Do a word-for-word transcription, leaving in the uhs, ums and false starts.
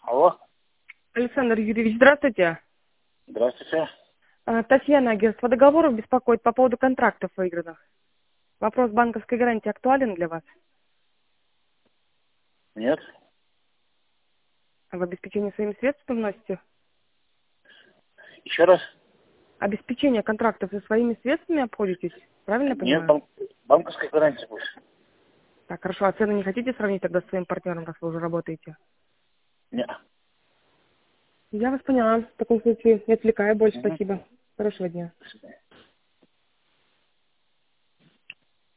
Алло. Александр Юрьевич, здравствуйте. Здравствуйте. А, Татьяна, агентство договоров беспокоит по поводу контрактов выигранных. Вопрос банковской гарантии актуален для вас? Нет. А в обеспечение своими средствами вносите? Еще раз. Обеспечение контрактов со своими средствами обходитесь? Правильно я Нет, понимаю? бан- банковская гарантия будет. Так, хорошо. А цены не хотите сравнить тогда с своим партнером, раз вы уже работаете? Нет. Я вас поняла. В таком случае не отвлекаю больше. Угу. Спасибо. Хорошего дня. До свидания.